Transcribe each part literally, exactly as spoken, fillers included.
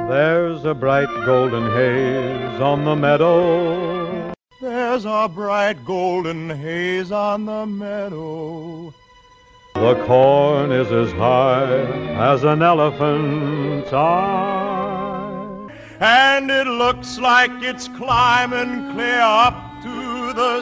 There's a bright golden haze on the meadow. There's a bright golden haze on the meadow. The corn is as high as an elephant's eye. And it looks like it's climbing clear up to the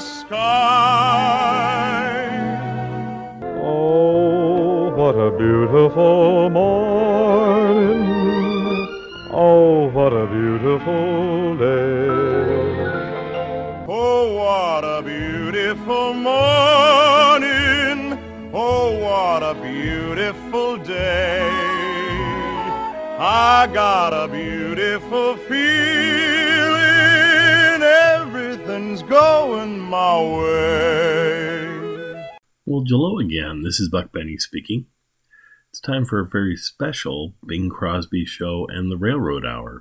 sky. Oh, what a beautiful morning. Oh, what a beautiful day. Oh, what a beautiful morning. Oh, what a beautiful day. I got a beautiful feeling. Everything's going my way. Well, hello again. This is Buck Benny speaking. It's time for a very special Bing Crosby Show and the Railroad Hour.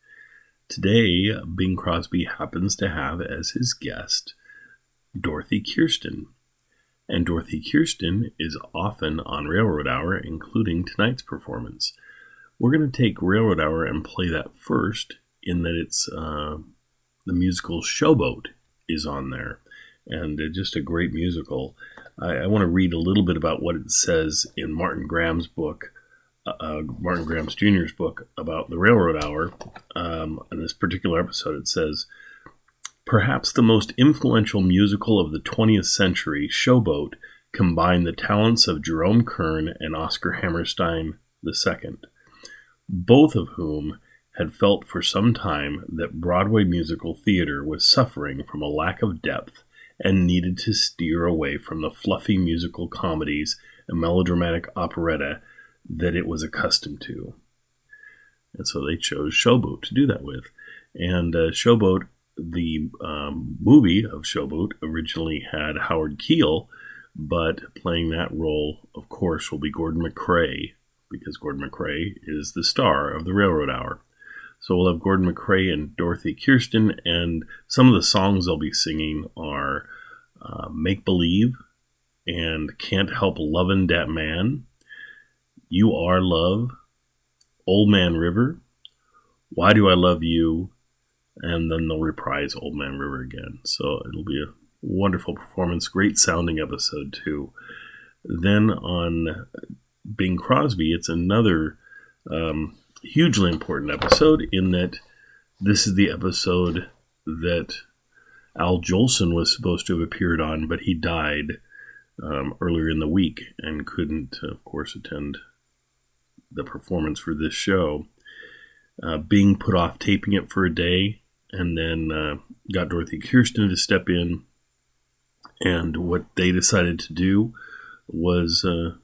Today, Bing Crosby happens to have as his guest Dorothy Kirsten. And Dorothy Kirsten is often on Railroad Hour, including tonight's performance. We're going to take Railroad Hour and play that first, in that it's uh, the musical Showboat is on there. And uh, just a great musical. I, I want to read a little bit about what it says in Martin Graham's book, uh, Martin Graham's Junior's book about the Railroad Hour. Um, in this particular episode, it says, perhaps the most influential musical of the twentieth century, Showboat, combined the talents of Jerome Kern and Oscar Hammerstein the Second, both of whom had felt for some time that Broadway musical theater was suffering from a lack of depth and needed to steer away from the fluffy musical comedies and melodramatic operetta that it was accustomed to. And so they chose Showboat to do that with. And uh, Showboat, the um, movie of Showboat, originally had Howard Keel, but playing that role, of course, will be Gordon MacRae, because Gordon MacRae is the star of the Railroad Hour. So we'll have Gordon MacRae and Dorothy Kirsten, and some of the songs they'll be singing are uh, Make Believe and Can't Help Lovin' Dat Man, You Are Love, Old Man River, Why Do I Love You, and then they'll reprise Old Man River again. So it'll be a wonderful performance, great sounding episode too. Then on Bing Crosby, it's another um, hugely important episode in that this is the episode that Al Jolson was supposed to have appeared on, but he died um, earlier in the week and couldn't, of course, attend the performance for this show. Uh, Bing put off taping it for a day and then uh, got Dorothy Kirsten to step in. And what they decided to do was uh,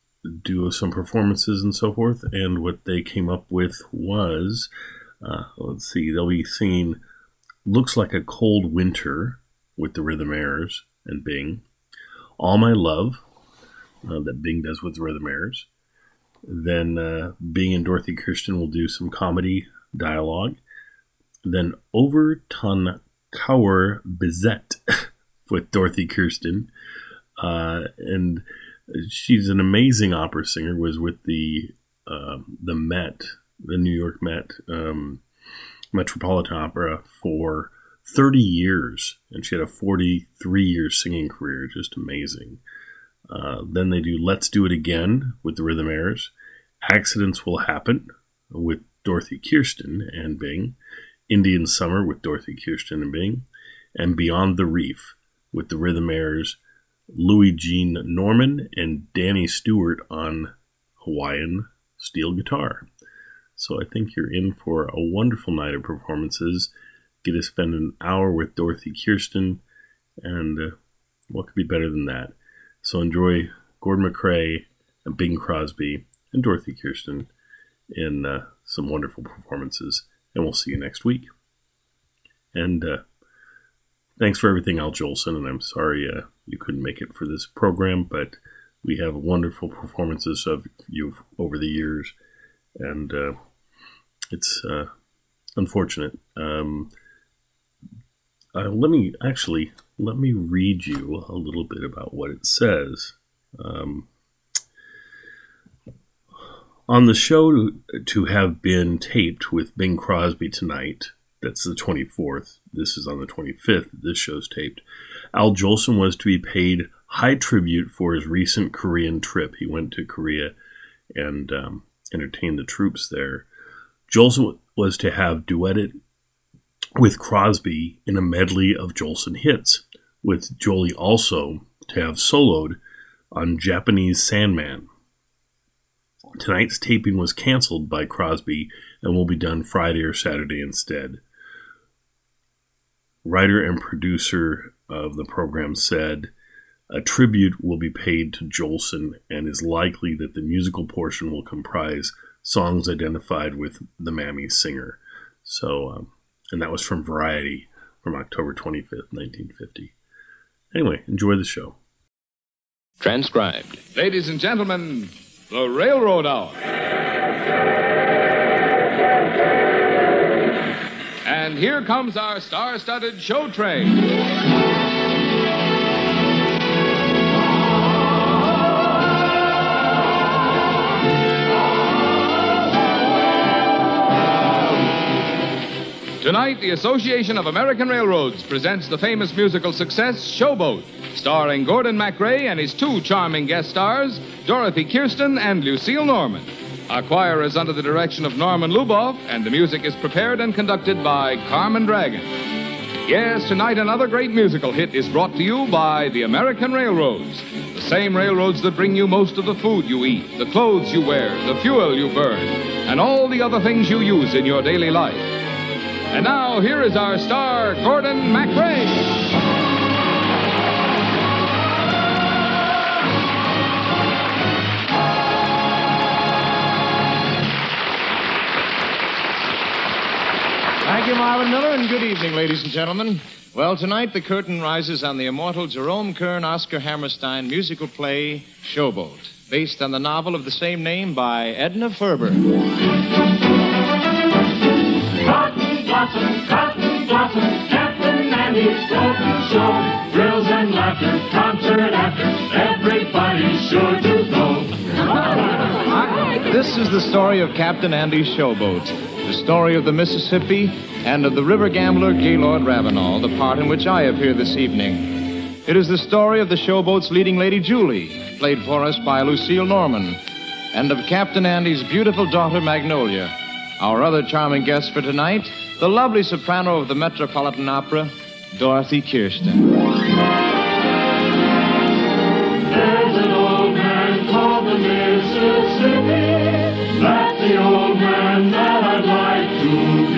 do some performances and so forth. And what they came up with was, uh, let's see, they'll be singing Looks Like a Cold Winter with the Rhythmaires and Bing. All My Love, uh, that Bing does with the Rhythmaires. Then uh, Bing and Dorothy Kirsten will do some comedy dialogue. Then Over Ton Cower Bizet with Dorothy Kirsten. Uh, and she's an amazing opera singer, was with the uh, the Met, the New York Met um, Metropolitan Opera for thirty years. And she had a forty-three year singing career, just amazing. Uh, then they do Let's Do It Again with the Rhythmaires. Accidents Will Happen with Dorothy Kirsten and Bing. Indian Summer with Dorothy Kirsten and Bing. And Beyond the Reef with the Rhythmaires, Louis Jean Norman and Danny Stewart on Hawaiian steel guitar. So I think you're in for a wonderful night of performances. Get to spend an hour with Dorothy Kirsten, and uh, what could be better than that? So enjoy Gordon MacRae and Bing Crosby and Dorothy Kirsten in uh, some wonderful performances. And we'll see you next week. And uh, thanks for everything, Al Jolson. And I'm sorry uh, you couldn't make it for this program, but we have wonderful performances of you over the years. And uh, it's uh, unfortunate. Um, uh, let me actually, let me read you a little bit about what it says. Um, On the show to have been taped with Bing Crosby tonight, that's the twenty-fourth, this is on the twenty-fifth, this show's taped, Al Jolson was to be paid high tribute for his recent Korean trip. He went to Korea and um, entertained the troops there. Jolson was to have duetted with Crosby in a medley of Jolson hits, with Jolie also to have soloed on Japanese Sandman. Tonight's taping was canceled by Crosby and will be done Friday or Saturday instead. Writer and producer of the program said, a tribute will be paid to Jolson and is likely that the musical portion will comprise songs identified with the Mammy singer. So, um, and that was from Variety from October twenty-fifth, nineteen fifty. Anyway, enjoy the show. Transcribed. Ladies and gentlemen, the Railroad Hour. And here comes our star-studded show train. Tonight, the Association of American Railroads presents the famous musical success, Showboat, starring Gordon MacRae and his two charming guest stars, Dorothy Kirsten and Lucille Norman. Our choir is under the direction of Norman Luboff, and the music is prepared and conducted by Carmen Dragon. Yes, tonight another great musical hit is brought to you by the American Railroads, the same railroads that bring you most of the food you eat, the clothes you wear, the fuel you burn, and all the other things you use in your daily life. And now, here is our star, Gordon MacRae. Thank you, Marvin Miller, and good evening, ladies and gentlemen. Well, tonight the curtain rises on the immortal Jerome Kern Oscar Hammerstein musical play, Showboat, based on the novel of the same name by Edna Ferber. Blossom, cotton blossom, Captain Andy's Golden Show. Thrills and laughter, concert after, everybody's sure to go. This is the story of Captain Andy's Showboat, the story of the Mississippi and of the river gambler Gaylord Ravenel, the part in which I appear this evening. It is the story of the Showboat's leading lady Julie, played for us by Lucille Norman, and of Captain Andy's beautiful daughter Magnolia. Our other charming guest for tonight, the lovely soprano of the Metropolitan Opera, Dorothy Kirsten. There's an old man called the Mississippi. That's the old man that I'd like to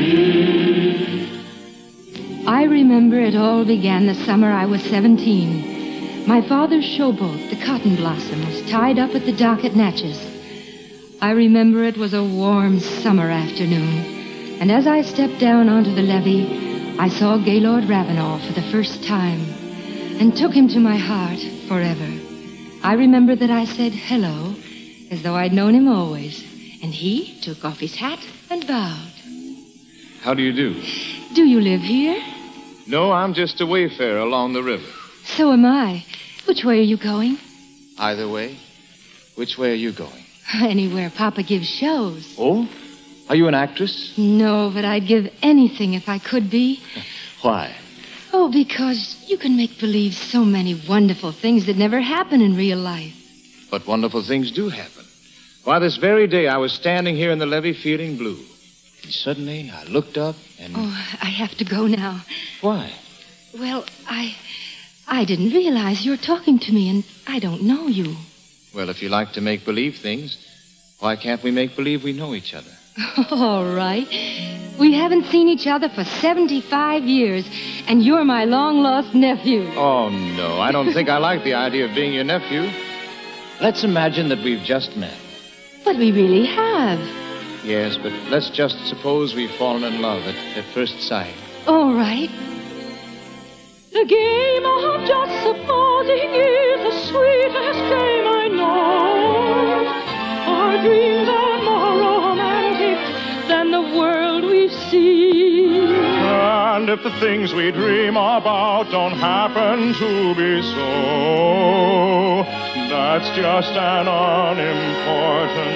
be. I remember it all began the summer I was seventeen. My father's showboat, the Cotton Blossom, was tied up at the dock at Natchez. I remember it was a warm summer afternoon. And as I stepped down onto the levee, I saw Gaylord Ravenel for the first time and took him to my heart forever. I remember that I said hello as though I'd known him always, and he took off his hat and bowed. How do you do? Do you live here? No, I'm just a wayfarer along the river. So am I. Which way are you going? Either way. Which way are you going? Anywhere Papa gives shows. Oh? Are you an actress? No, but I'd give anything if I could be. Why? Oh, because you can make believe so many wonderful things that never happen in real life. But wonderful things do happen. Why, this very day I was standing here in the levee feeling blue. And suddenly I looked up and... Oh, I have to go now. Why? Well, I... I didn't realize you were talking to me, and I don't know you. Well, if you like to make believe things, why can't we make believe we know each other? All right. We haven't seen each other for seventy-five years, and you're my long-lost nephew. Oh, no. I don't think I like the idea of being your nephew. Let's imagine that we've just met. But we really have. Yes, but let's just suppose we've fallen in love at, at first sight. All right. The game of just supposing is the sweetest game I know. Our dreams are more romantic than the world we see. And if the things we dream about don't happen to be so, that's just an unimportant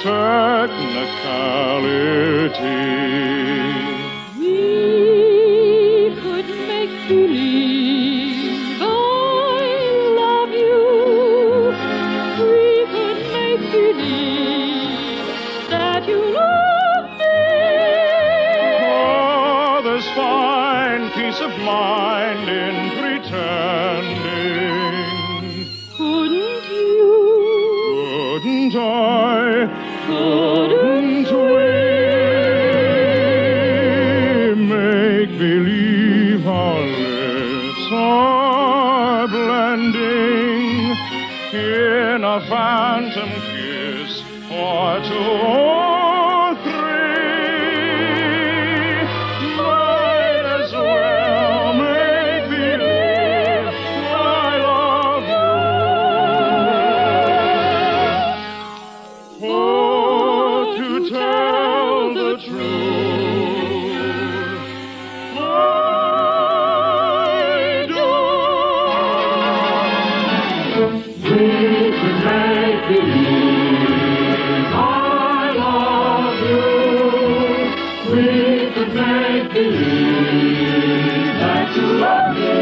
technicality. We could make believe I love you. We could make believe that you love me. Oh, there's fine peace of mind in pretending. Couldn't you? Couldn't I? Couldn't we? Make believe our lips are blending in a phantom kiss or two or three. Might as well make believe I love you. Oh, to tell the truth, I do. We could make believe I love you. We could make believe that you love me.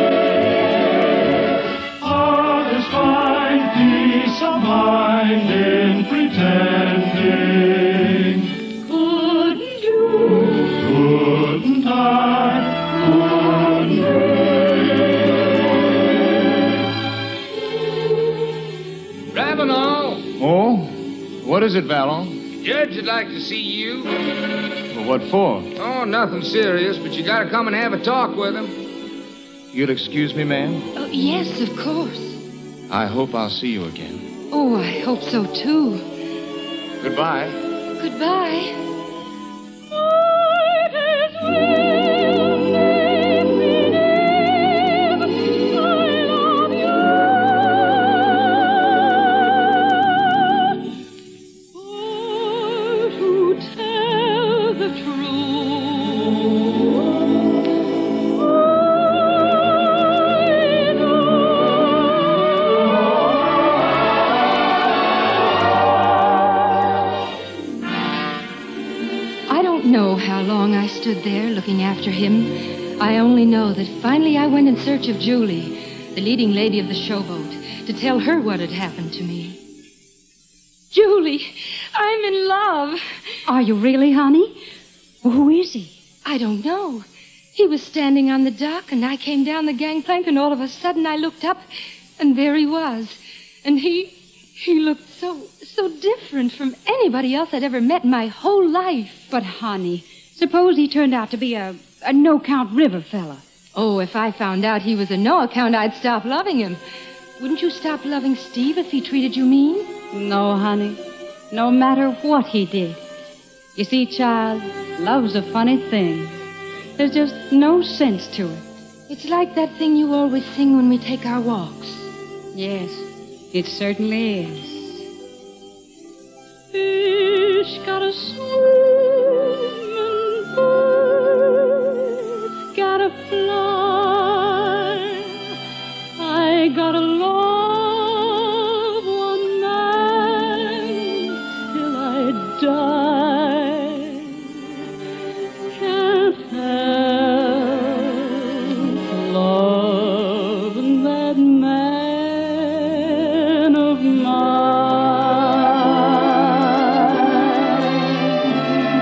Others find peace of mind in pretending. Couldn't you? Couldn't I? Couldn't we? Ravenel! Oh? What is it, Vallon? Judge would like to see you. Well, what for? Oh, nothing serious, but you gotta come and have a talk with him. You'll excuse me, ma'am? Oh, yes, of course. I hope I'll see you again. Oh, I hope so, too. Goodbye. Goodbye. Might as well make believe I love you. Or to tell the truth, I know. I don't know how long I stood there looking after him. I only know that finally I went in search of Julie, the leading lady of the showboat, to tell her what had happened to me. Julie, I'm in love. Are you really, honey? Well, who is he? I don't know. He was standing on the dock, and I came down the gangplank, and all of a sudden I looked up, and there he was. And he, he looked so, so different from anybody else I'd ever met in my whole life. But, honey, suppose he turned out to be a, a no-count river fella. Oh, if I found out he was a no-account, I'd stop loving him. Wouldn't you stop loving Steve if he treated you mean? No, honey. No matter what he did. You see, child, love's a funny thing. There's just no sense to it. It's like that thing you always sing when we take our walks. Yes, it certainly is. Fish gotta swim and birds gotta fly. I gotta love one man till I die. Can't help loving that man of mine.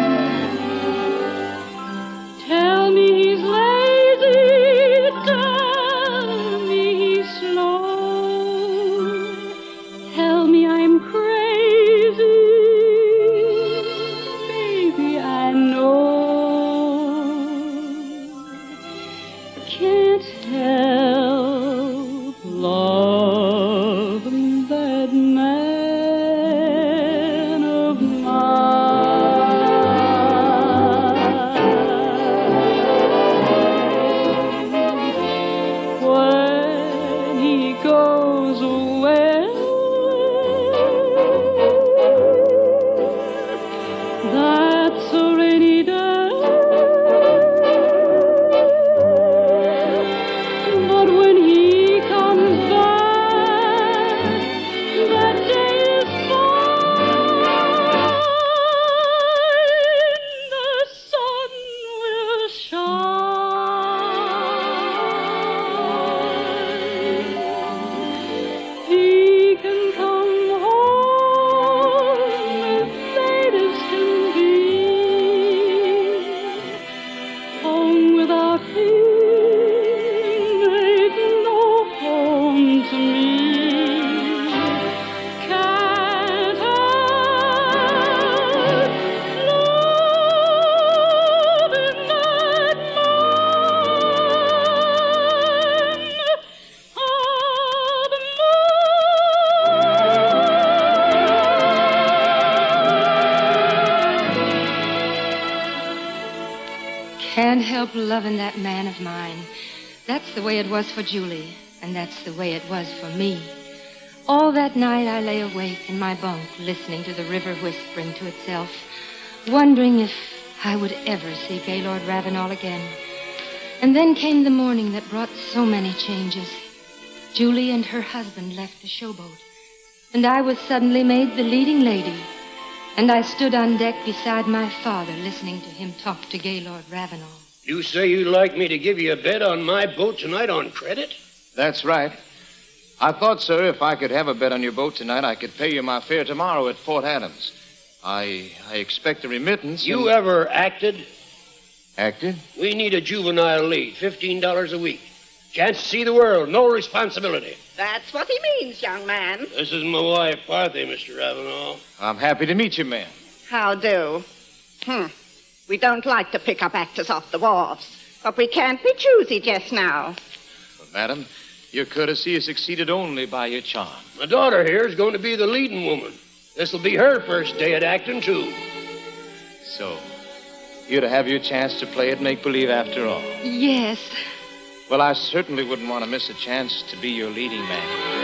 can't help loving that man of mine. That's the way it was for Julie, and that's the way it was for me. All that night I lay awake in my bunk, listening to the river whispering to itself, wondering if I would ever see Gaylord Ravenel again. And then came the morning that brought so many changes. Julie and her husband left the showboat, and I was suddenly made the leading lady. And I stood on deck beside my father, listening to him talk to Gaylord Ravenel. You say you'd like me to give you a bed on my boat tonight on credit? That's right. I thought, sir, if I could have a bed on your boat tonight, I could pay you my fare tomorrow at Fort Adams. I I expect a remittance. You and... ever acted? Acted? We need a juvenile lead, fifteen dollars a week. Chance to see the world, no responsibility. That's what he means, young man. This is my wife, Parthy, Mister Ravenel. I'm happy to meet you, ma'am. How do? Hmm. We don't like to pick up actors off the wharves, but we can't be choosy just now. But, madam, your courtesy is exceeded only by your charm. My daughter here is going to be the leading woman. This'll be her first day at acting, too. So, you're to have your chance to play at make-believe after all. Yes. Well, I certainly wouldn't want to miss a chance to be your leading man.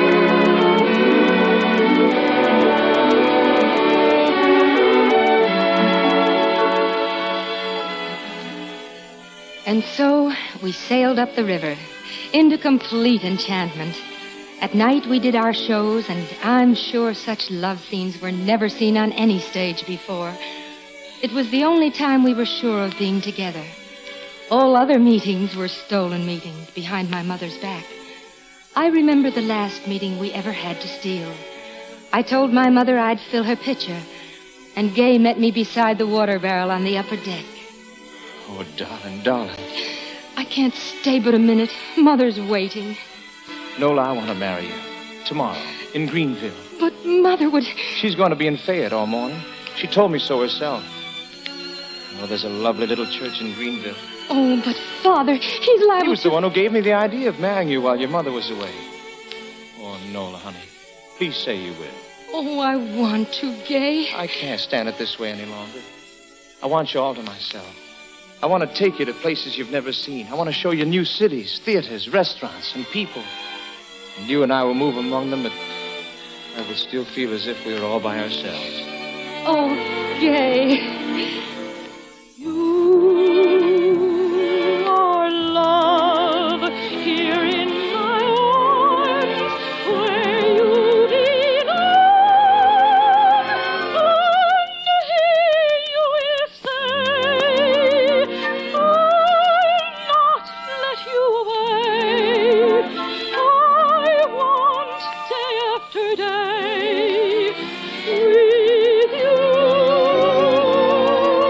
And so we sailed up the river into complete enchantment. At night we did our shows, and I'm sure such love scenes were never seen on any stage before. It was the only time we were sure of being together. All other meetings were stolen meetings behind my mother's back. I remember the last meeting we ever had to steal. I told my mother I'd fill her pitcher, and Gay met me beside the water barrel on the upper deck. Oh, darling, darling. I can't stay but a minute. Mother's waiting. Nola, I want to marry you. Tomorrow, in Greenville. But Mother would... She's going to be in Fayette all morning. She told me so herself. Oh, there's a lovely little church in Greenville. Oh, but Father, he's liable He was to... the one who gave me the idea of marrying you while your mother was away. Oh, Nola, honey, please say you will. Oh, I want to, Gay. I can't stand it this way any longer. I want you all to myself. I want to take you to places you've never seen. I want to show you new cities, theaters, restaurants, and people. And you and I will move among them, but I would still feel as if we were all by ourselves. Oh, Gay. You are love here in my arms, where you belong. And here you will stay. I'll not let you away. I want day after day with you.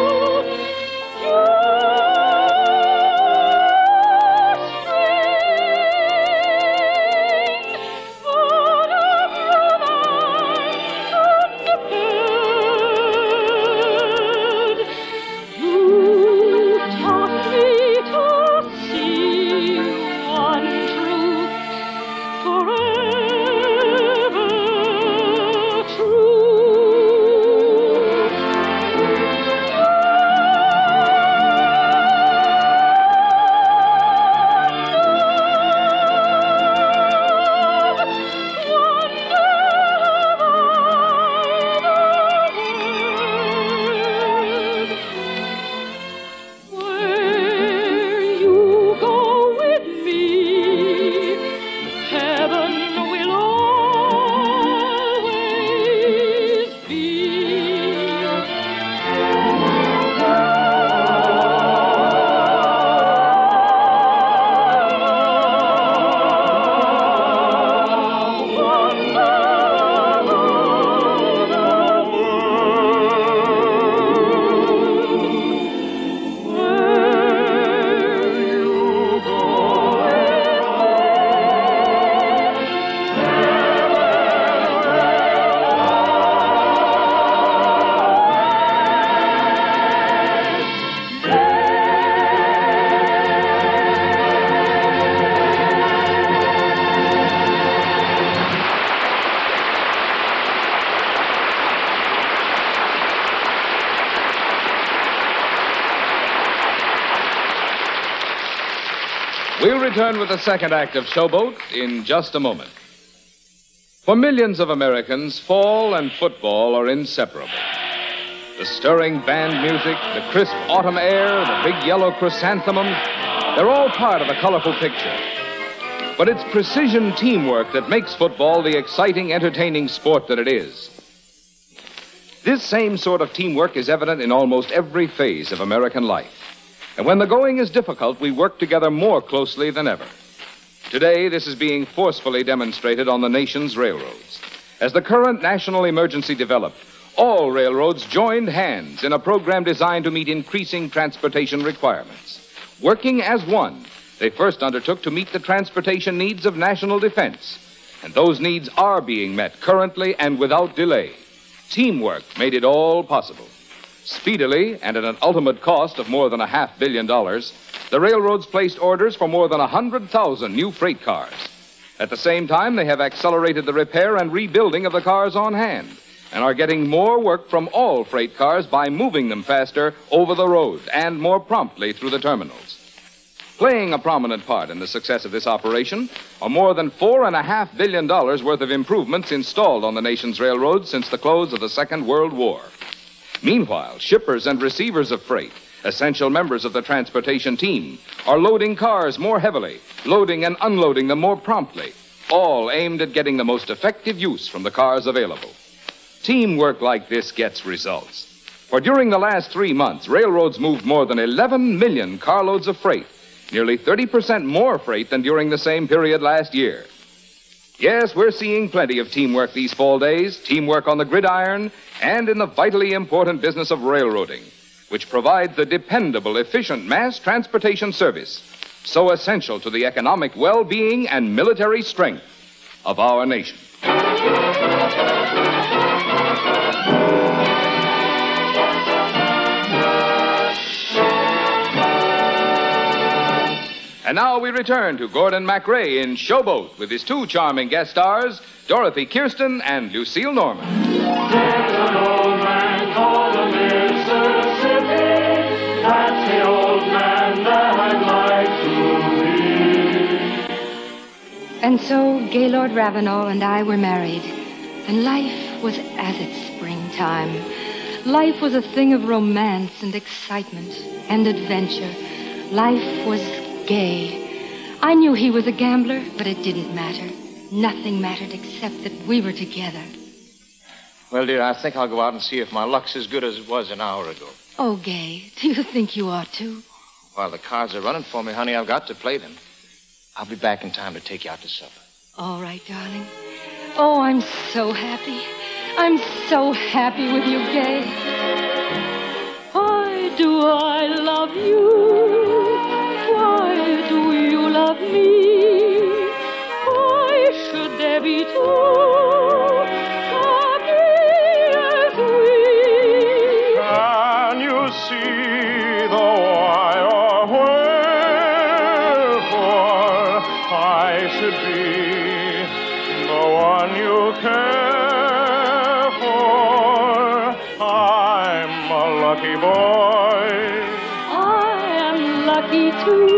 We'll return with the second act of Showboat in just a moment. For millions of Americans, fall and football are inseparable. The stirring band music, the crisp autumn air, the big yellow chrysanthemums, they're all part of a colorful picture. But it's precision teamwork that makes football the exciting, entertaining sport that it is. This same sort of teamwork is evident in almost every phase of American life. And when the going is difficult, we work together more closely than ever. Today, this is being forcefully demonstrated on the nation's railroads. As the current national emergency developed, all railroads joined hands in a program designed to meet increasing transportation requirements. Working as one, they first undertook to meet the transportation needs of national defense. And those needs are being met currently and without delay. Teamwork made it all possible. Speedily, and at an ultimate cost of more than a half billion dollars, the railroads placed orders for more than one hundred thousand new freight cars. At the same time, they have accelerated the repair and rebuilding of the cars on hand and are getting more work from all freight cars by moving them faster over the road and more promptly through the terminals. Playing a prominent part in the success of this operation are more than four and a half billion dollars worth of improvements installed on the nation's railroads since the close of the Second World War. Meanwhile, shippers and receivers of freight, essential members of the transportation team, are loading cars more heavily, loading and unloading them more promptly, all aimed at getting the most effective use from the cars available. Teamwork like this gets results. For during the last three months, railroads moved more than eleven million carloads of freight, nearly thirty percent more freight than during the same period last year. Yes, we're seeing plenty of teamwork these fall days, teamwork on the gridiron, and in the vitally important business of railroading, which provides the dependable, efficient mass transportation service so essential to the economic well-being and military strength of our nation. And now we return to Gordon MacRae in Showboat with his two charming guest stars, Dorothy Kirsten and Lucille Norman. There's an old man called the Mississippi. That's the old man that I'd like to be. And so Gaylord Ravenel and I were married, and life was as its springtime. Life was a thing of romance and excitement and adventure. Life was gay. I knew he was a gambler, but it didn't matter. Nothing mattered except that we were together. Well, dear, I think I'll go out and see if my luck's as good as it was an hour ago. Oh, Gay, do you think you ought to? While the cards are running for me, honey, I've got to play them. I'll be back in time to take you out to supper. All right, darling. Oh, I'm so happy. I'm so happy with you, Gay. Why do I love you? Why do you love me? Why should there be two happy as we? Can you see the why or wherefore I should be the one you care for? I'm a lucky boy. I am lucky too.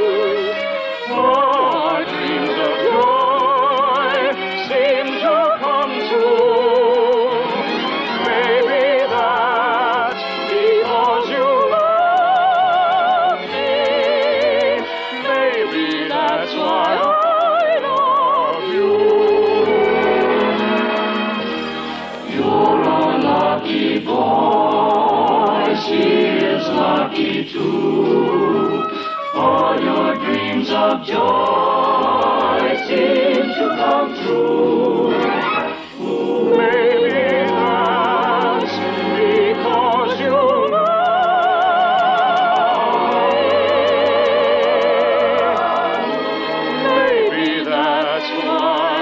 Our dreams of joy seem to come true. Maybe that's because you love me. Maybe that's why I love you. You're a lucky boy. She is lucky too. All your dreams of joy seem to come true. Maybe that's because you love me. Maybe that's why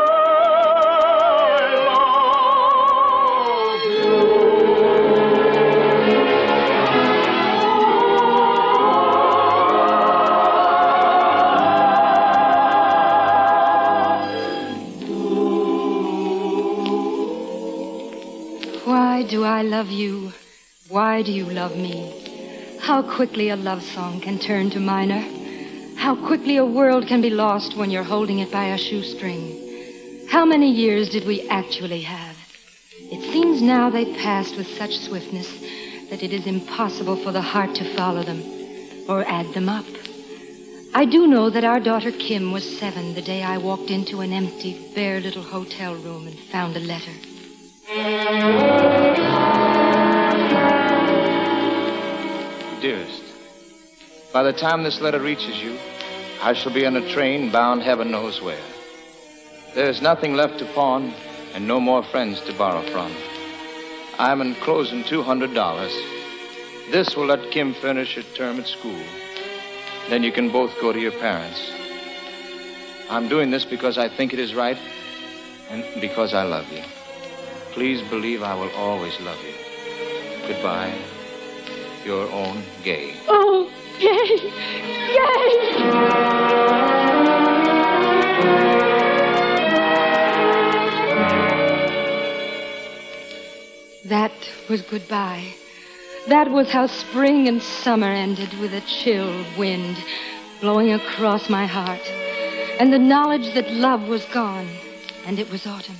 I love you. Why do I love you? Why do you love me? How quickly a love song can turn to minor. How quickly a world can be lost when you're holding it by a shoestring. How many years did we actually have? It seems now they passed with such swiftness that it is impossible for the heart to follow them or add them up. I do know that our daughter Kim was seven the day I walked into an empty, bare little hotel room and found a letter. Dearest, by the time this letter reaches you, I shall be on a train bound heaven knows where. There's nothing left to pawn and no more friends to borrow from. I'm enclosing two hundred dollars. This will let Kim finish her term at school. Then you can both go to your parents. I'm doing this because I think it is right and because I love you. Please believe I will always love you. Goodbye. Your own Gay. Oh, Gay! Gay! That was goodbye. That was how spring and summer ended, with a chill wind blowing across my heart, and the knowledge that love was gone, and it was autumn.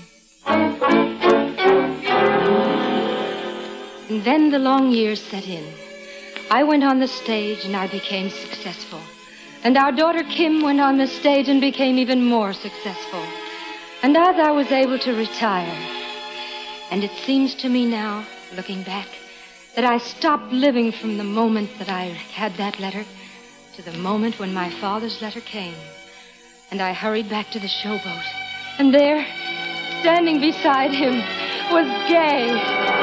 And then the long years set in. I went on the stage and I became successful. And our daughter Kim went on the stage and became even more successful. And as I was able to retire, and it seems to me now, looking back, that I stopped living from the moment that I had that letter to the moment when my father's letter came. And I hurried back to the showboat. And there, standing beside him, was Gay.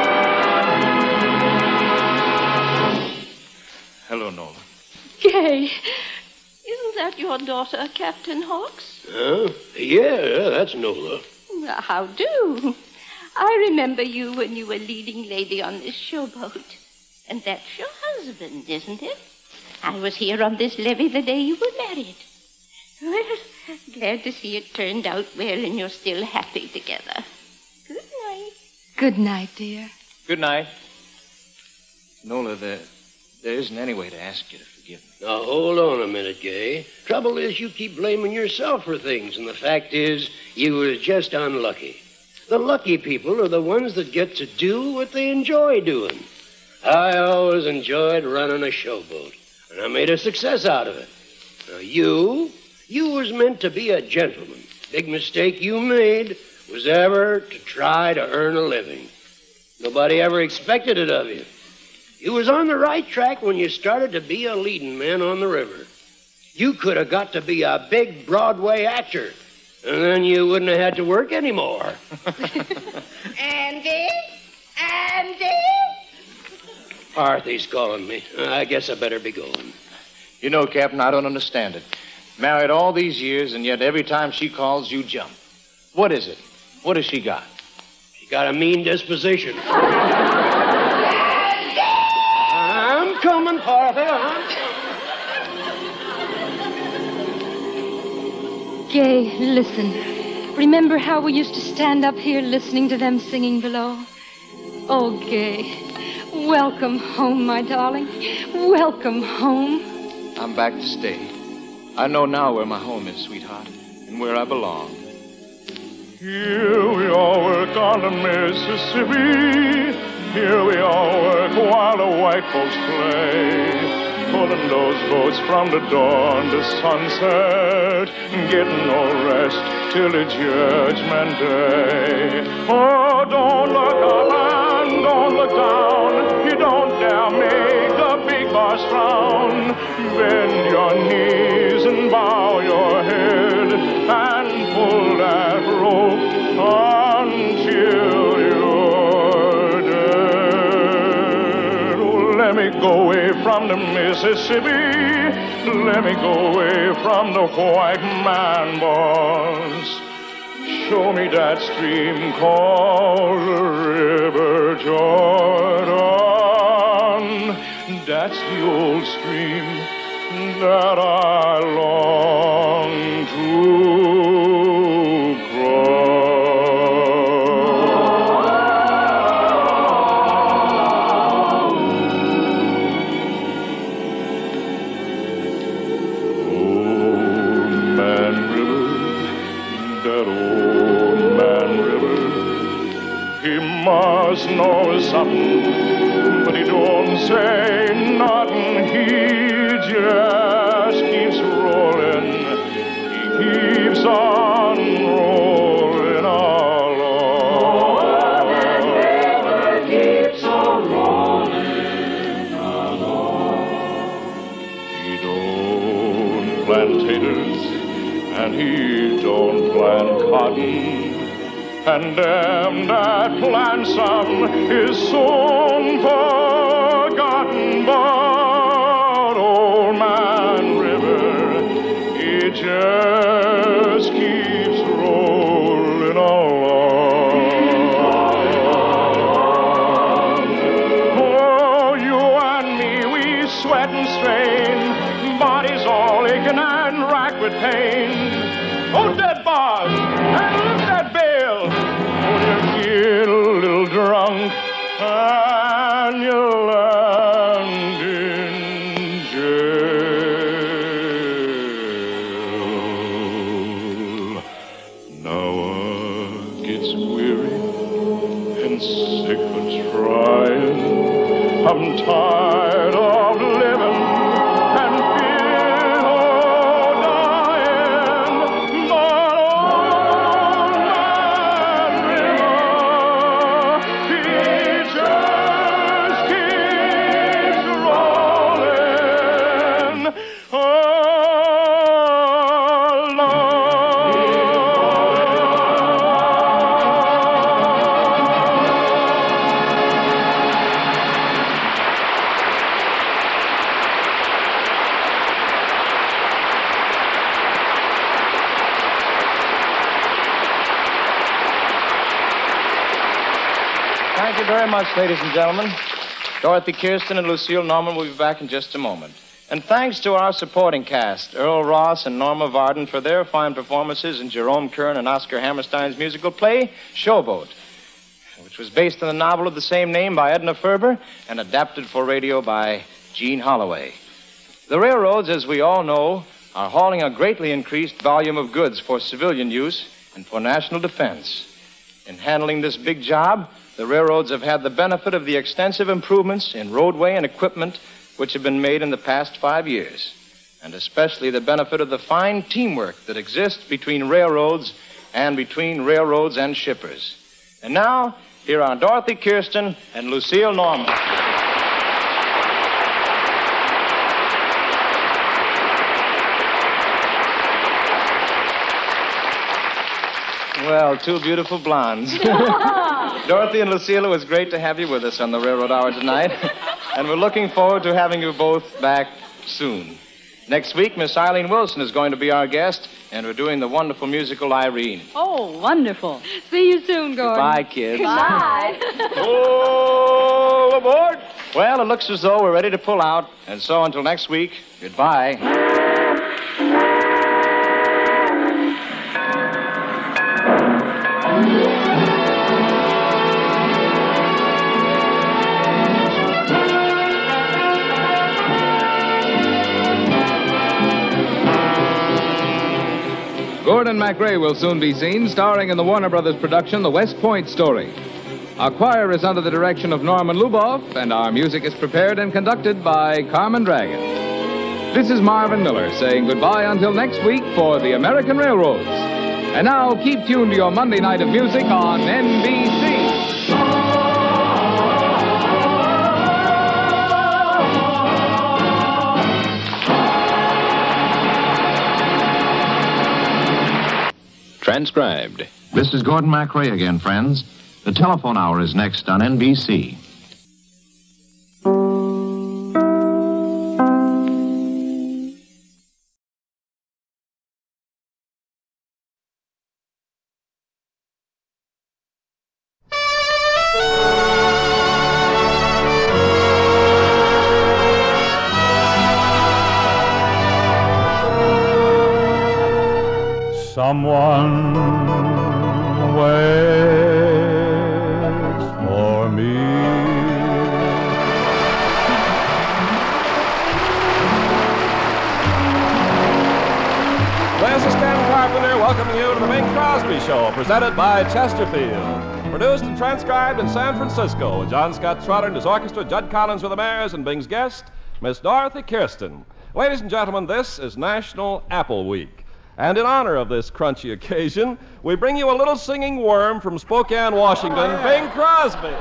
Hello, Nola. Gay, isn't that your daughter, Captain Hawks? Huh? Yeah, that's Nola. How do? I remember you when you were leading lady on this showboat. And that's your husband, isn't it? I was here on this levee the day you were married. Well, glad to see it turned out well and you're still happy together. Good night. Good night, dear. Good night. Nola, there, there isn't any way to ask you to forgive me. Now, hold on a minute, Gay. Trouble is, you keep blaming yourself for things, and the fact is, you was just unlucky. The lucky people are the ones that get to do what they enjoy doing. I always enjoyed running a showboat, and I made a success out of it. Now, you, you was meant to be a gentleman. Big mistake you made was ever to try to earn a living. Nobody ever expected it of you. You was on the right track when you started to be a leading man on the river. You could have got to be a big Broadway actor, and then you wouldn't have had to work anymore. Andy? Andy? Arthy's calling me. I guess I better be going. You know, Captain, I don't understand it. Married all these years, and yet every time she calls, you jump. What is it? What has she got? She got a mean disposition. I'm coming, Arthur. I'm coming. Gay, listen. Remember how we used to stand up here listening to them singing below? Oh, Gay, welcome home, my darling. Welcome home. I'm back to stay. I know now where my home is, sweetheart, and where I belong. Here we all work on the Mississippi. Here we all work while the white folks play. Pulling those boats from the dawn to sunset, getting no rest till the judgment day. Oh, don't look up and don't look down. You don't dare make the big boss frown. Bend your knees and bow your head and pull that rope until you're dead. Oh, let me go away from the Mississippi. Let me go away from the white man boss. Show me that stream called the River Jordan. That's the old stream that I long to cross. must know something, but he don't say nothing. He just keeps rolling. He keeps on rolling along. Oh, keeps on rolling along. He don't plant taters, and he don't plant cotton. And them that plants them is soon forgotten. But Old Man River, he just keeps rolling along. Oh, you and me, we sweat and strain, bodies all aching and racked with pain. Oh, dead bars, and look at that bale. Oh, you get a little drunk and you land in jail. Now I gets weary and sick of trying. I'm tired of living and feel oh dying. But Old Man River, he just keeps rolling Thank you very much, ladies and gentlemen. Dorothy Kirsten and Lucille Norman will be back in just a moment. And thanks to our supporting cast, Earl Ross and Norma Varden, for their fine performances in Jerome Kern and Oscar Hammerstein's musical play, Showboat, which was based on the novel of the same name by Edna Ferber and adapted for radio by Gene Holloway. The railroads, as we all know, are hauling a greatly increased volume of goods for civilian use and for national defense. In handling this big job, the railroads have had the benefit of the extensive improvements in roadway and equipment which have been made in the past five years, and especially the benefit of the fine teamwork that exists between railroads and between railroads and shippers. And now, here are Dorothy Kirsten and Lucille Norman. Well, two beautiful blondes. Dorothy and Lucille, it was great to have you with us on the Railroad Hour tonight. And we're looking forward to having you both back soon. Next week, Miss Eileen Wilson is going to be our guest, and we're doing the wonderful musical Irene. Oh, wonderful. See you soon, Gordon. Bye, kids. Bye. Oh, aboard. Well, it looks as though we're ready to pull out. And so until next week, goodbye. Gordon MacRae will soon be seen, starring in the Warner Brothers production, The West Point Story. Our choir is under the direction of Norman Luboff, and our music is prepared and conducted by Carmen Dragon. This is Marvin Miller saying goodbye until next week for the American Railroads. And now, keep tuned to your Monday night of music on N B C. Transcribed. This is Gordon MacRae again, friends. The telephone hour is next on N B C. Someone waits for me. This is Ken Carpenter welcoming you to the Bing Crosby Show, presented by Chesterfield. Produced and transcribed in San Francisco with John Scott Trotter and his orchestra, Judd Collins with the Mares, and Bing's guest, Miss Dorothy Kirsten. Ladies and gentlemen, this is National Apple Week. And in honor of this crunchy occasion, we bring you a little singing worm from Spokane, Washington, oh, yeah. Bing Crosby.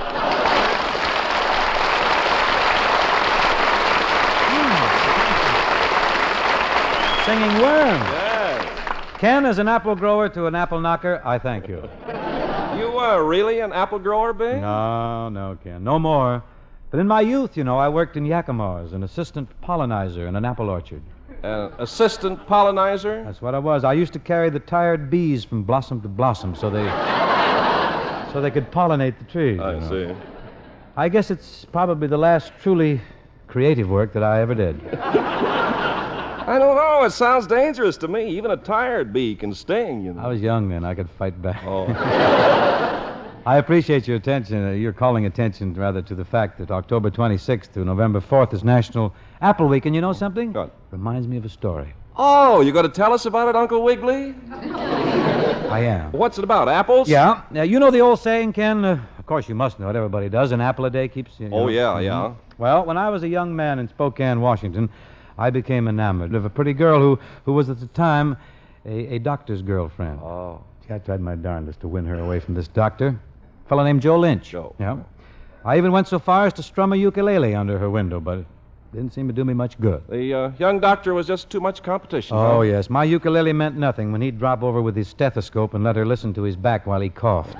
Singing worm. Yes. Ken, as an apple grower to an apple knocker, I thank you. You were really an apple grower, Bing? No, no, Ken, no more. But in my youth, you know, I worked in Yakima as an assistant pollinizer in an apple orchard. Uh, assistant pollinizer? That's what I was. I used to carry the tired bees from blossom to blossom so they so they could pollinate the trees. I you know. see. I guess it's probably the last truly creative work that I ever did. I don't know. It sounds dangerous to me. Even a tired bee can sting, you know. I was young then. I could fight back. Oh. I appreciate your attention. Uh, you're calling attention, rather, to the fact that October twenty-sixth to November fourth is National Apple Week. And you know something? What? Reminds me of a story. Oh, you going to tell us about it, Uncle Wiggily? I am. What's it about, apples? Yeah. Now, you know the old saying, Ken? Uh, of course, you must know it. Everybody does. An apple a day keeps you. you Oh, know. yeah, Mhm. yeah. Well, when I was a young man in Spokane, Washington, I became enamored of a pretty girl who, who was at the time a, a doctor's girlfriend. Oh. See, I tried my darndest to win her away from this doctor. A fellow named Joe Lynch. Joe. Yeah. I even went so far as to strum a ukulele under her window, but it didn't seem to do me much good. The uh, young doctor was just too much competition. Oh, huh? yes. My ukulele meant nothing when he'd drop over with his stethoscope and let her listen to his back while he coughed.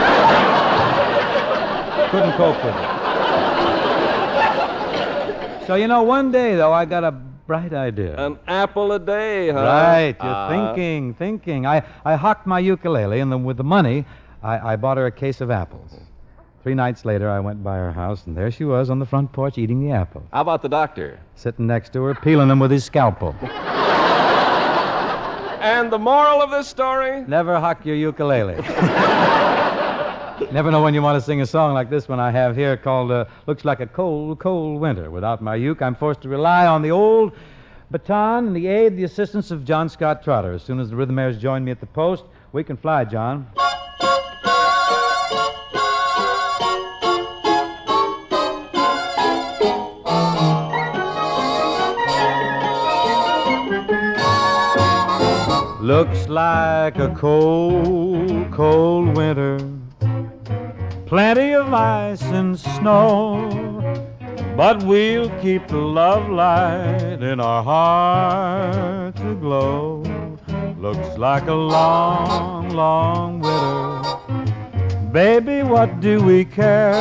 Couldn't cope with it. So, you know, one day, though, I got a bright idea. An apple a day, huh? Right. You're Uh, thinking, thinking. I, I hocked my ukulele, and then with the money, I, I bought her a case of apples. Three nights later, I went by her house, and there she was on the front porch eating the apples. How about the doctor? Sitting next to her, peeling them with his scalpel. And the moral of this story? Never hock your ukulele. Never know when you want to sing a song like this one I have here called uh, Looks Like a Cold, Cold Winter. Without my uke, I'm forced to rely on the old baton and the aid, the assistance of John Scott Trotter. As soon as the Rhythmaires join me at the post, we can fly, John. Looks like a cold, cold winter. Plenty of ice and snow, but we'll keep the love light in our hearts aglow. Looks like a long, long winter. Baby, what do we care?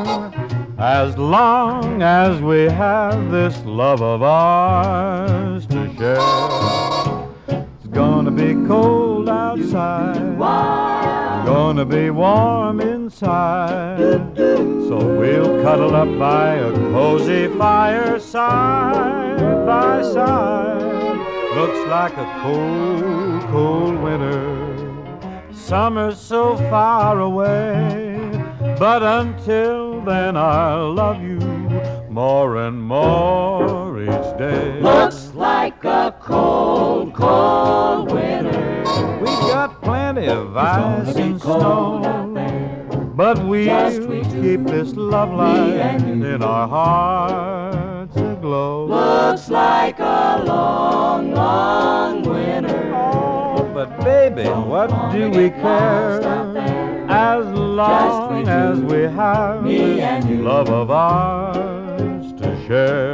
As long as we have this love of ours to share. It's gonna be cold outside, gonna be warm inside, so we'll cuddle up by a cozy fire side by side. Looks like a cold, cold winter. Summer's so far away, but until then I'll love you more and more each day. Looks like a cold, cold winter. We've got plenty of ice and snow, but we'll keep this love light in our hearts aglow. Looks like a long, long winter. Oh, but baby, what do we care? As long as we have this love of ours to share.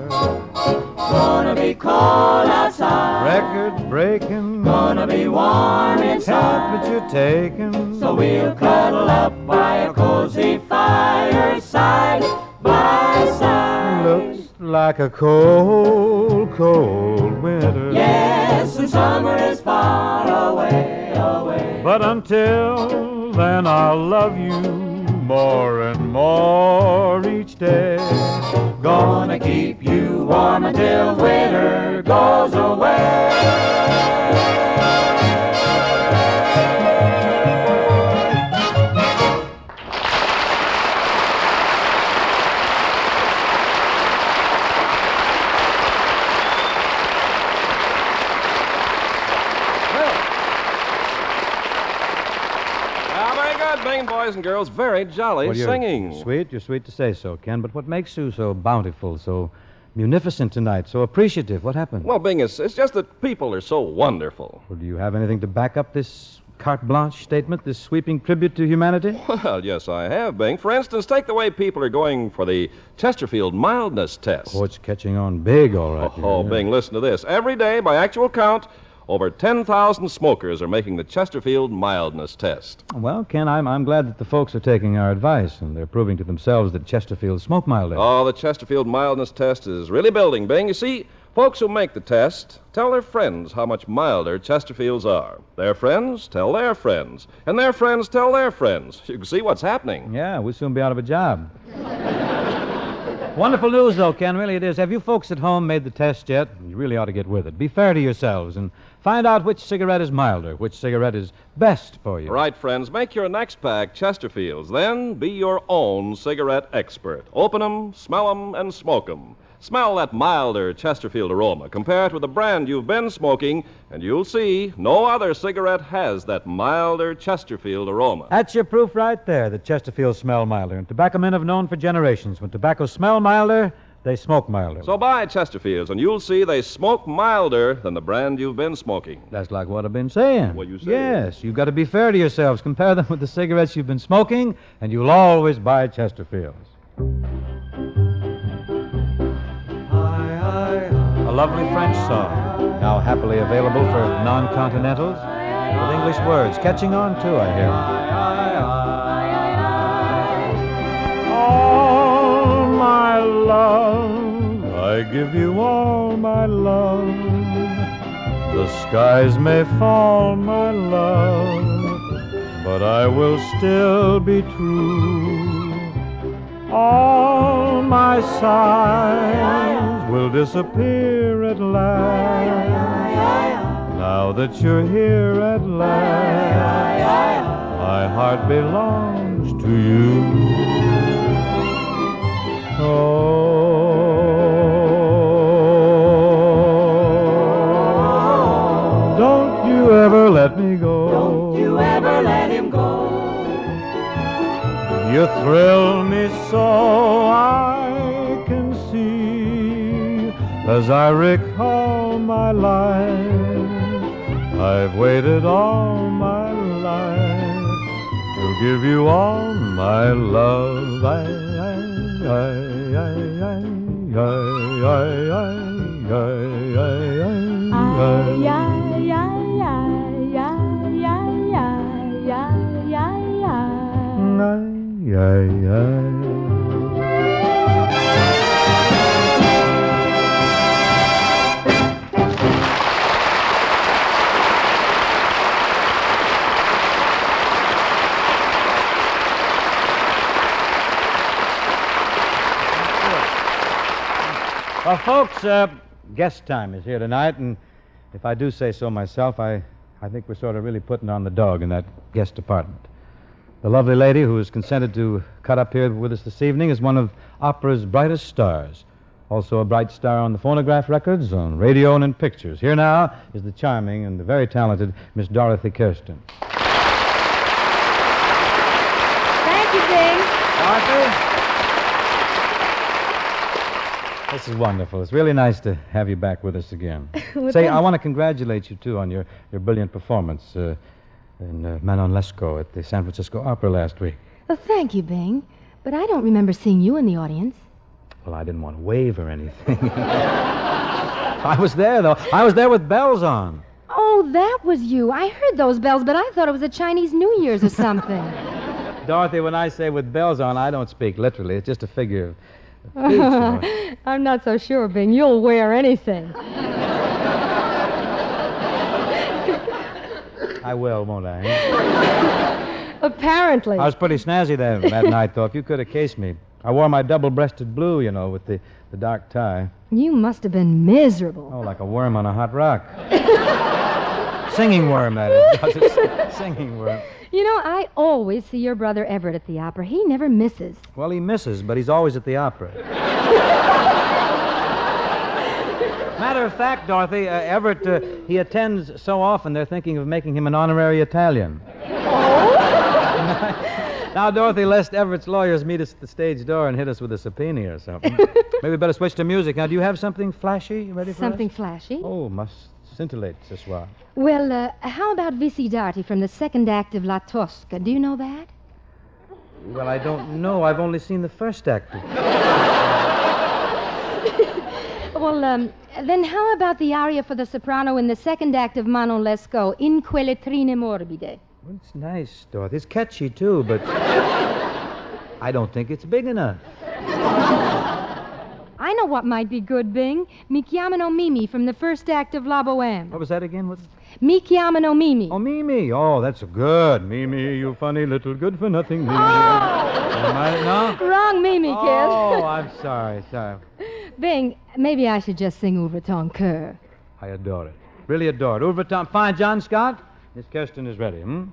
Gonna be cold outside, Record breaking, gonna be warm inside, temperature taking, so we'll cuddle up by a cozy fireside by side. Looks like a cold, cold winter. Yes, and summer is far away, away. But until then I'll love you more and more each day. Gonna keep you warm until winter goes away. fine boys and girls, very jolly Well, you're singing. Sweet, you're sweet to say so, Ken, but what makes you so bountiful, so munificent tonight, so appreciative? What happened? Well, Bing, it's, it's just that people are so wonderful. Well, do you have anything to back up this carte blanche statement, this sweeping tribute to humanity? Well, yes, I have, Bing. For instance, take the way people are going for the Chesterfield mildness test. Oh, it's catching on big, all right. Oh, yeah. Bing, listen to this. Every day, by actual count, over ten thousand smokers are making the Chesterfield mildness test. Well, Ken, I'm, I'm glad that the folks are taking our advice, and they're proving to themselves that Chesterfield smoke milder. Oh, the Chesterfield mildness test is really building, Bing. You see, folks who make the test tell their friends how much milder Chesterfields are. Their friends tell their friends, and their friends tell their friends. You can see what's happening. Yeah, we'll soon be out of a job. Wonderful news, though, Ken, really it is. Have you folks at home made the test yet? You really ought to get with it. Be fair to yourselves and find out which cigarette is milder, which cigarette is best for you. Right, friends. Make your next pack Chesterfields. Then be your own cigarette expert. Open 'em, smell 'em, and smoke 'em. Smell that milder Chesterfield aroma. Compare it with the brand you've been smoking, and you'll see no other cigarette has that milder Chesterfield aroma. That's your proof right there that Chesterfield smell milder. And tobacco men have known for generations when tobacco smell milder, they smoke milder. So buy Chesterfields, and you'll see they smoke milder than the brand you've been smoking. That's like what I've been saying. What you say? Yes, you've got to be fair to yourselves. Compare them with the cigarettes you've been smoking, and you'll always buy Chesterfields. A lovely French song, now happily available for non-continentals, with English words. Catching on, too, I hear. All my love, I give you all my love. The skies may fall, my love, but I will still be true. All my sighs will disappear at last. Now that you're here at last, my heart belongs to you. Oh, don't you ever let me go. Don't you ever let him go. You thrill me so I can see, as I recall my life. I've waited all my life to give you all my love. I, I, I, I, I, I, I, I, I, Ay, ay. Well, folks, uh, guest time is here tonight, and if I do say so myself, I, I think we're sort of really putting on the dog in that guest department. The lovely lady who has consented to cut up here with us this evening is one of opera's brightest stars. Also a bright star on the phonograph records, on radio, and in pictures. Here now is the charming and the very talented Miss Dorothy Kirsten. Thank you, Bing. Dorothy? This is wonderful. It's really nice to have you back with us again. Well, Say, thank- I want to congratulate you, too, on your, your brilliant performance uh, in uh, Manon Lescaut at the San Francisco Opera last week. Well, thank you, Bing. But I don't remember seeing you in the audience. Well, I didn't want to wave or anything. I was there, though. I was there with bells on. Oh, that was you. I heard those bells, but I thought it was a Chinese New Year's or something. Dorothy, when I say with bells on, I don't speak literally. It's just a figure of speech. You know. I'm not so sure, Bing. You'll wear anything. I will, won't I? Apparently. I was pretty snazzy that, that night, though. If you could have cased me. I wore my double-breasted blue, you know, with the, the dark tie. You must have been miserable. Oh, like a worm on a hot rock. Singing worm, that is. It's singing worm. You know, I always see your brother Everett at the opera. He never misses. Well, he misses, but he's always at the opera. Matter of fact, Dorothy, uh, Everett, uh, he attends so often they're thinking of making him an honorary Italian. Oh? Now, Dorothy, lest Everett's lawyers meet us at the stage door and hit us with a subpoena or something. Maybe we better switch to music. Now, do you have something flashy? You ready for Something us? flashy? Oh, must scintillate ce soir. Well, uh, how about Visi Darty from the second act of La Tosca? Do you know that? Well, I don't know. I've only seen the first act. Well, um, then how about the aria for the soprano in the second act of Manon Lescaut, In quelle trine morbide? Well, it's nice, Dorothy. It's catchy, too, but I don't think it's big enough. I know what might be good, Bing. Mi chiamano Mimi from the first act of La Boheme. What was that again? What? Mi chiamano Mimi. Oh, Mimi. Oh, that's good. Mimi, you funny little good-for-nothing Mimi. Oh! Am I, no? Wrong Mimi, kid. Oh, I'm sorry, sorry. Bing, maybe I should just sing Ouvre ton cœur. I adore it. Really adore it. Ouvre ton... Fine, John Scott. Miss Kirsten is ready, hmm?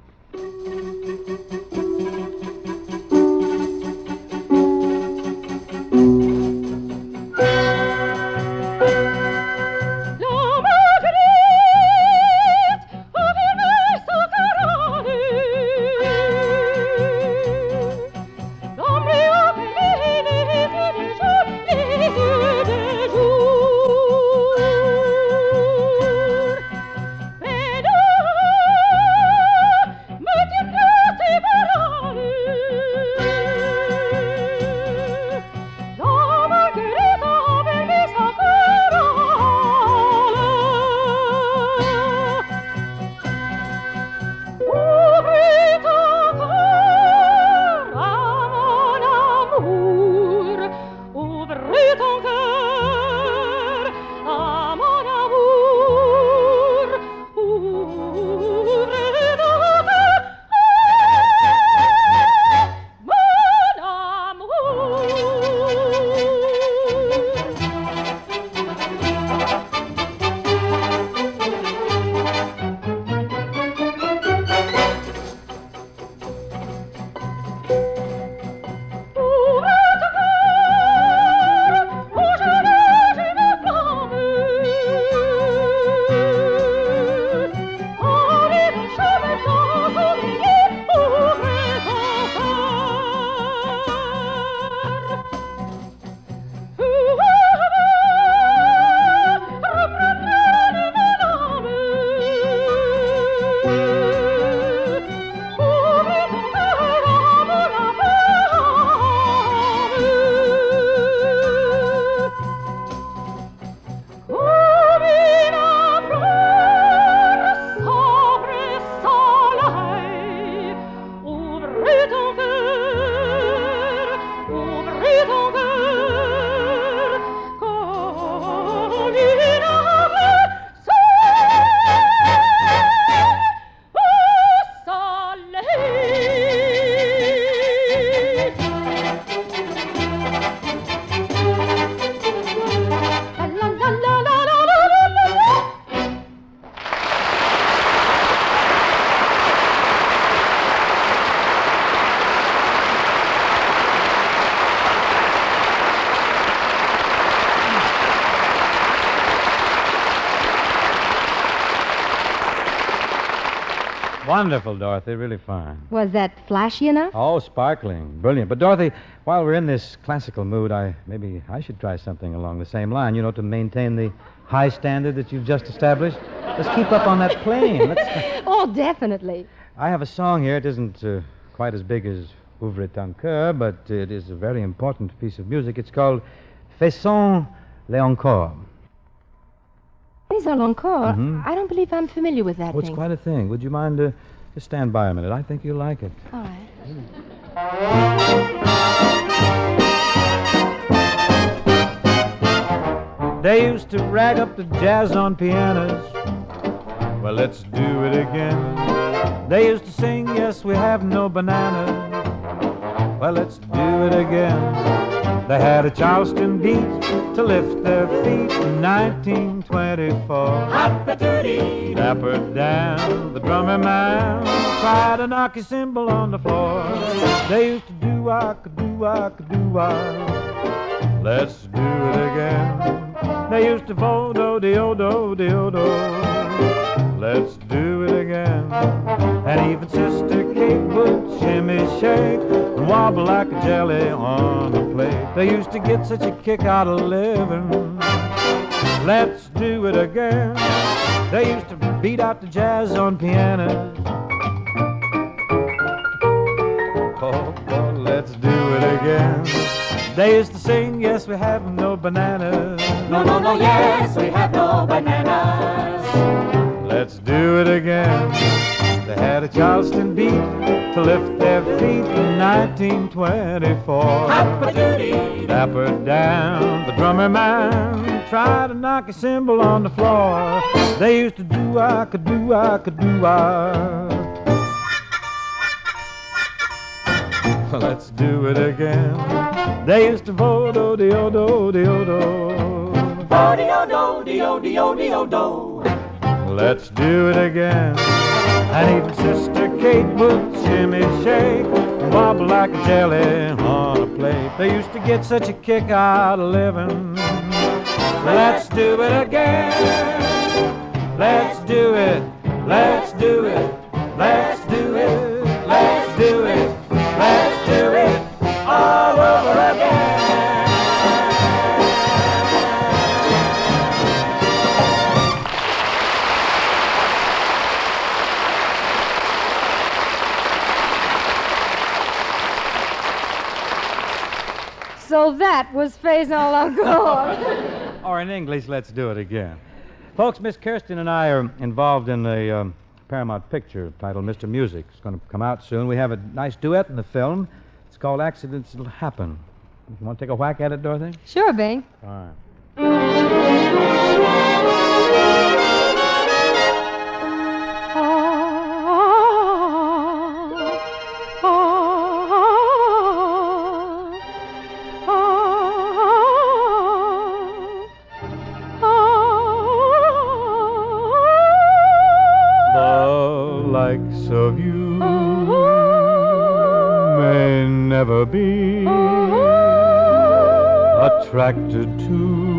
Wonderful, Dorothy. Really fine. Was that flashy enough? Oh, sparkling. Brilliant. But, Dorothy, while we're in this classical mood, I maybe I should try something along the same line, you know, to maintain the high standard that you've just established. Let's keep up on that plane. Let's... Oh, definitely. I have a song here. It isn't uh, quite as big as Ouvre ton cœur, but it is a very important piece of music. It's called Faisons-le encore. Faisons encore? Mm-hmm. I don't believe I'm familiar with that Oh, it's thing. quite a thing. Would you mind uh, just stand by a minute? I think you'll like it. All right. They used to rag up the jazz on pianos. Well, let's do it again. They used to sing, yes, we have no bananas. Well, let's do it again. They had a Charleston beat to lift their feet in nineteen twenty-four. Hop-a-doody! Dapper Dan, the drummer man, tried to knock his cymbal on the floor. They used to do-wah-do-wah-do-wah. Let's do it again. They used to fo-do-de-o-do-de-o-do. Let's do it again. again. And even Sister Kate would shimmy, shake, and wobble like a jelly on a plate. They used to get such a kick out of living. Let's do it again. They used to beat out the jazz on pianos. Oh, boy, let's do it again. They used to sing, yes, we have no bananas. No, no, no, yes, we have no bananas. Let's do it again. They had a Charleston beat to lift their feet in nineteen twenty-four. Hop-a-doody. Dapper down, the drummer man tried to knock a cymbal on the floor. They used to do I could do I could do I. Let's do it again. They used to vodo de odo de odo. Bo-de-o-do, de-o-de-o, de-o-do. Let's do it again. And even Sister Kate would shimmy, shake, and wobble like a jelly on a plate. They used to get such a kick out of living. Let's do it again. Let's do it. Let's do it. Let's do it. Let's do it. Let's do it all over again. So that was Faisal Langor. Or in English, let's do it again. Folks, Miss Kirsten and I are involved in a um, Paramount picture titled Mister Music. It's going to come out soon. We have a nice duet in the film. It's called Accidents That'll Happen. You want to take a whack at it, Dorothy? Sure, Bing. All right. Of you may never be attracted to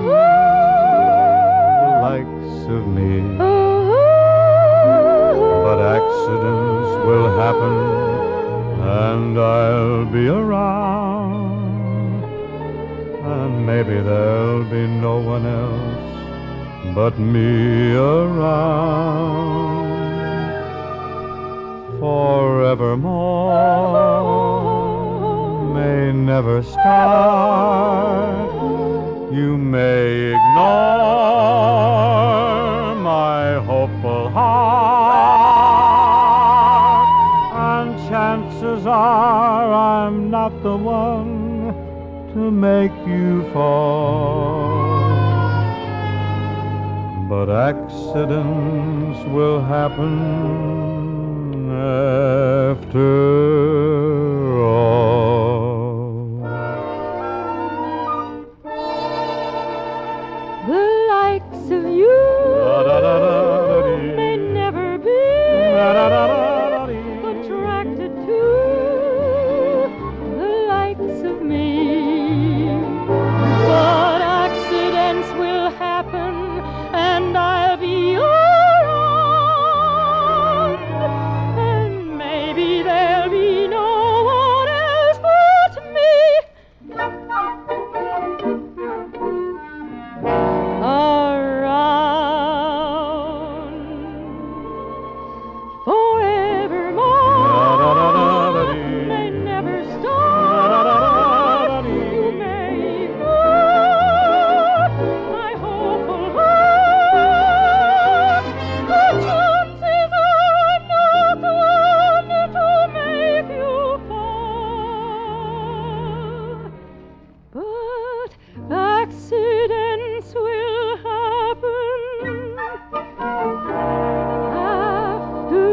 the likes of me, but accidents will happen and I'll be around, and maybe there'll be no one else but me around. Forevermore may never start. You may ignore my hopeful heart, and chances are I'm not the one to make you fall. But accidents will happen after all. The likes of you may never be attracted to the likes of me, but accidents will happen and I'll be around, and maybe there'll be no one else but me around. Forevermore may never start. You may ignore my hopeful heart, the chances are I'm not the one to make you fall. But accidents will happen after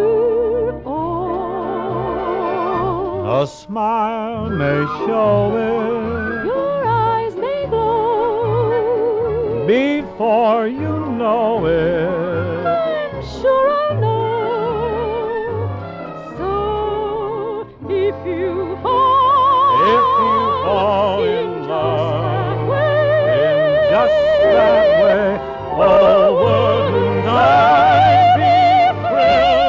all. A smile may show it Your eyes may glow. before you know it. I'm sure I know. So if you fall, If you fall in love in just that way, oh, wouldn't I be thrilled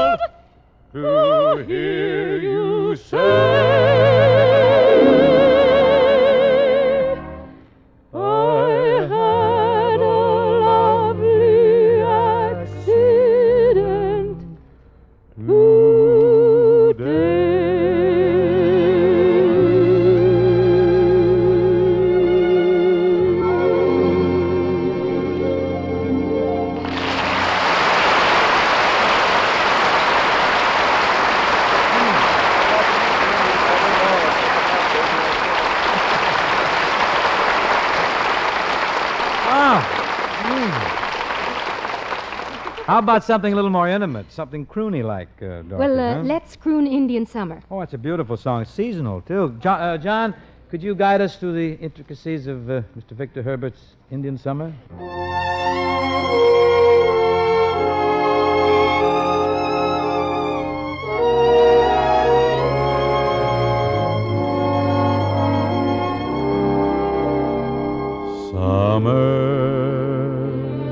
How about something a little more intimate, something croony-like, uh, Dorothy? Well, uh, huh? let's croon Indian Summer. Oh, it's a beautiful song. seasonal, too. John, uh, John, could you guide us through the intricacies of uh, Mister Victor Herbert's Indian Summer? Summer,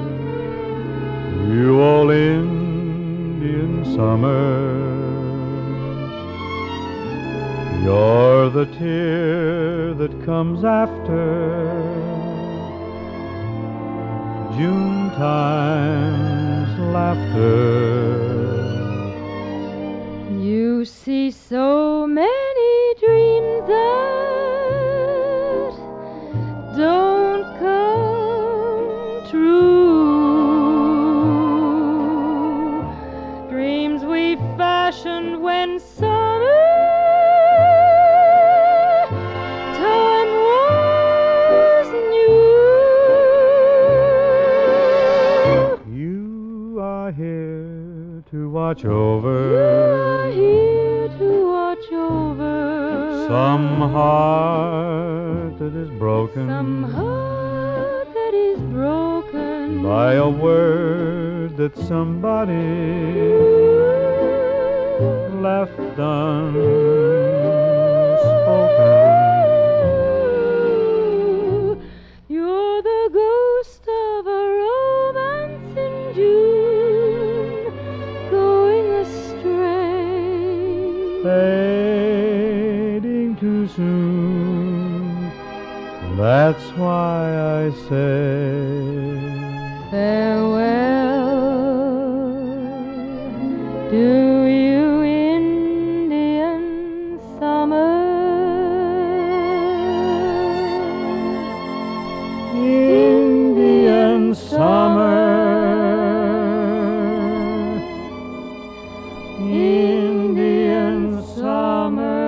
you old Indian summer, you're the tear that comes after June time's laughter. You see so many dreams that don't come true. Dreams we fashioned when summer time was new. You are here to watch over. You are here to watch over Some heart that is broken. Some heart that is broken By a word that somebody left unspoken. You're the ghost of a romance in June, going astray. Fading too soon. That's why I say Farewell to you, Indian summer. Indian summer. Indian summer.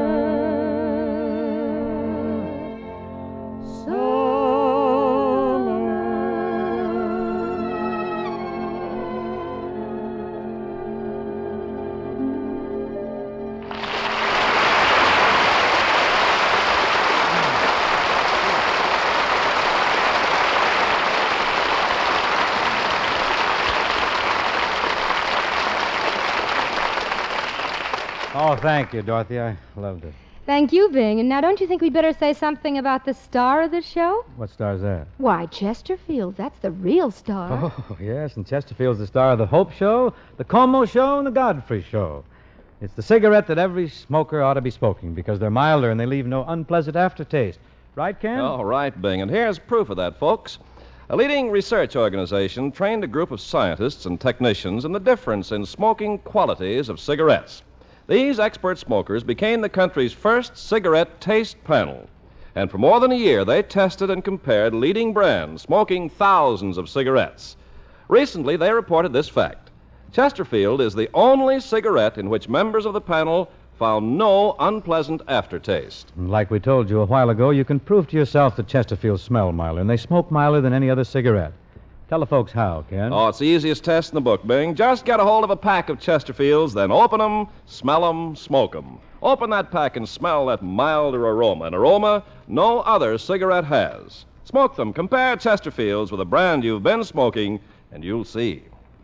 Oh, thank you, Dorothy. I loved it. Thank you, Bing. And now don't you think we'd better say something about the star of the show? What star's that? Why, Chesterfield. That's the real star. Oh, yes, and Chesterfield's the star of the Hope Show, the Como Show, and the Godfrey Show. It's the cigarette that every smoker ought to be smoking because they're milder and they leave no unpleasant aftertaste. Right, Ken? All right, Bing, and here's proof of that, folks. A leading research organization trained a group of scientists and technicians in the difference in smoking qualities of cigarettes. These expert smokers became the country's first cigarette taste panel. And for more than a year, they tested and compared leading brands smoking thousands of cigarettes. Recently, they reported this fact. Chesterfield is the only cigarette in which members of the panel found no unpleasant aftertaste. Like we told you a while ago, you can prove to yourself that Chesterfields smell milder, and they smoke milder than any other cigarette. Tell the folks how, Ken. Oh, it's the easiest test in the book, Bing. Just get a hold of a pack of Chesterfields, then open them, smell them, smoke them. Open that pack and smell that milder aroma, an aroma no other cigarette has. Smoke them. Compare Chesterfields with a brand you've been smoking, and you'll see.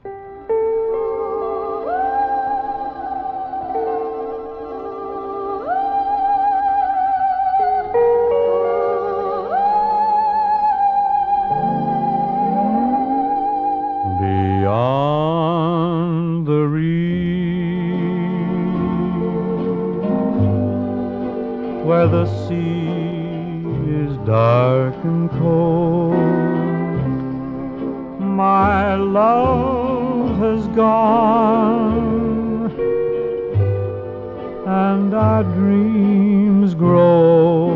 Beyond the reef, where the sea is dark and cold, my love has gone, and our dreams grow.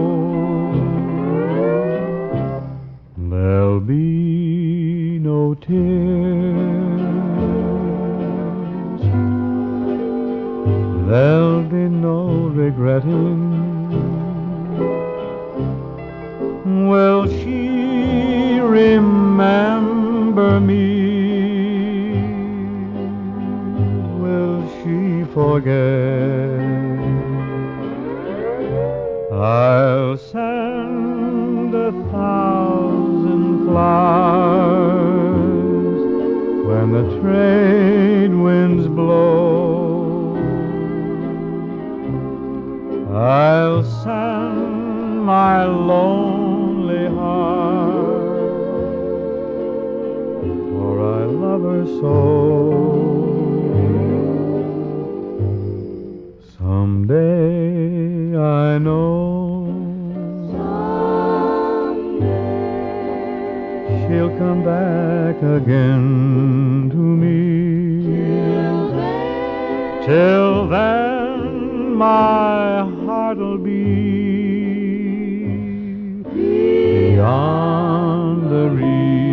There'll be no tears, there'll be no regretting. Will she remember remember me? Will she forget? I'll send a thousand flowers when the trade winds blow. I'll send my lonely heart, for I love her so. Someday I know someday she'll come back again to me. Till then my heart'll be beyond the reach.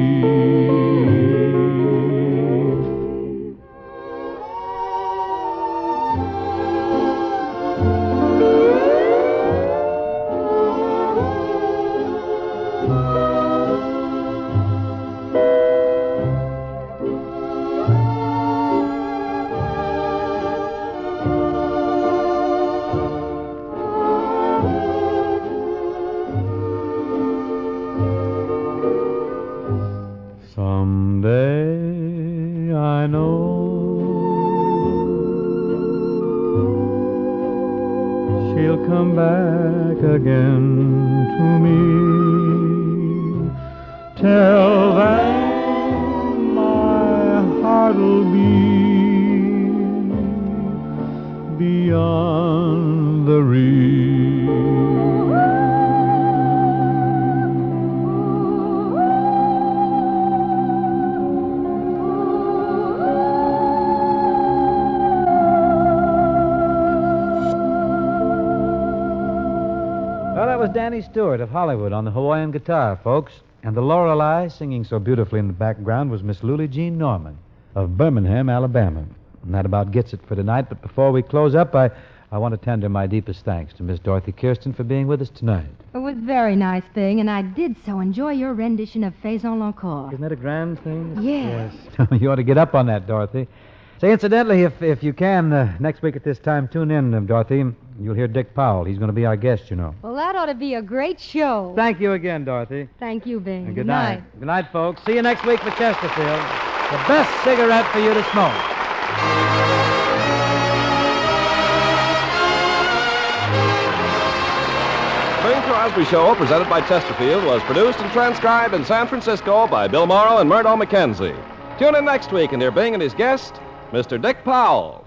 Someday I know she'll come back again to me. Till then my heart'll be beyond the reach. Well, that was Danny Stewart of Hollywood on the Hawaiian guitar, folks. And the Lorelei singing so beautifully in the background was Miss Lulie Jean Norman of Birmingham, Alabama. And that about gets it for tonight. But before we close up, I, I want to tender my deepest thanks to Miss Dorothy Kirsten for being with us tonight. It was a very nice thing, and I did so enjoy your rendition of Faison l'Encore. Isn't that a grand thing? Yes. Yes. You ought to get up on that, Dorothy. Say, incidentally, if if you can, uh, next week at this time, tune in, uh, Dorothy. You'll hear Dick Powell. He's going to be our guest, you know. Well, that ought to be a great show. Thank you again, Dorothy. Thank you, Bing. And good night. Good night, folks. See you next week for Chesterfield. The best cigarette for you to smoke. The Bing Crosby Show, presented by Chesterfield, was produced and transcribed in San Francisco by Bill Morrow and Murdo McKenzie. Tune in next week and hear Bing and his guest, Mister Dick Powell.